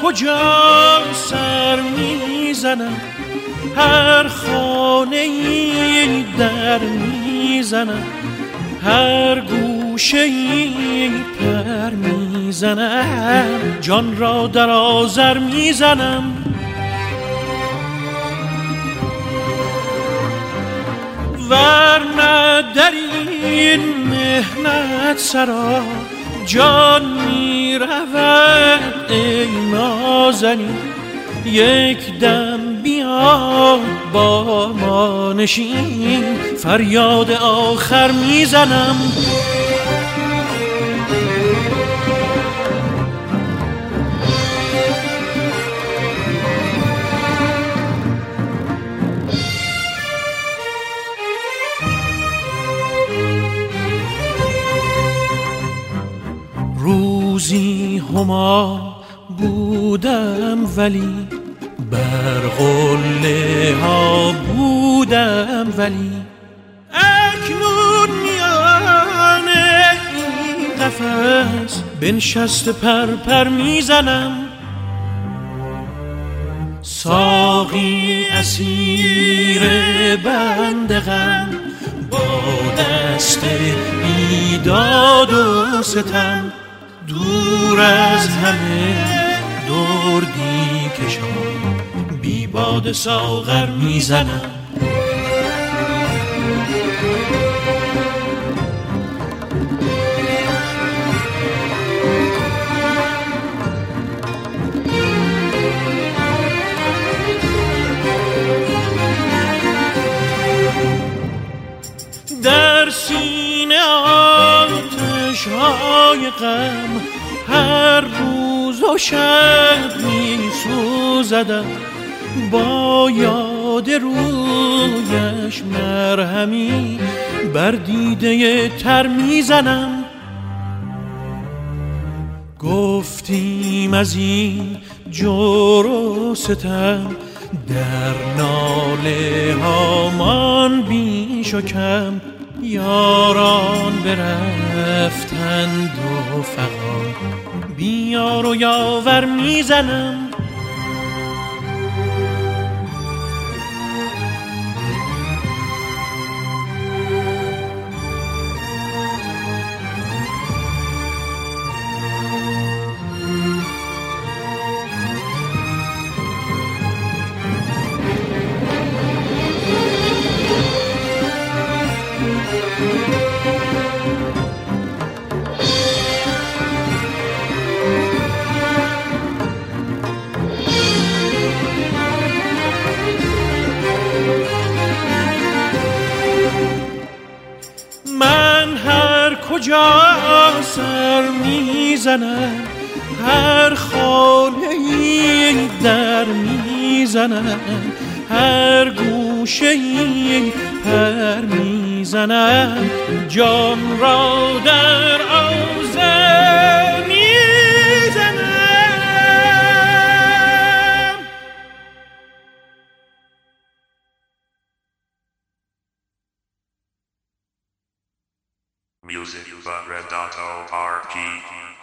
کجا سر میزنم، هر خانه‌ای در میزنم، هر گوشه‌ای پر میزنم، جان را در آذر میزنم. ورنه در این مهنت سرا جان می رود ای نازنین، یک دم بیاد با ما نشین، فریاد آخر میزنم. روزی هما بودم ولی بر قله ها بودم ولی، اکنون میان این قفس بنشست پر میزنم. ساقی اسیر بنده غم با دست بیداد و ستم، دور از همه دردی کشان بی باد ساغر میزنم. در سینه آتش‌های غم هر روز و شب می سوزدم، با یاد رویش مرهمی بر دیده تر میزنم. گفتیم از این جور و ستم در ناله هامان بیش و کم، یاران برفتند و فغان بیار و یاور میزنم. کجا سر میزنم، هر خانه‌ای در میزنم، هر گوشه‌ای پر میزنم، جان را در آذر میزنم. Music by Redato RP.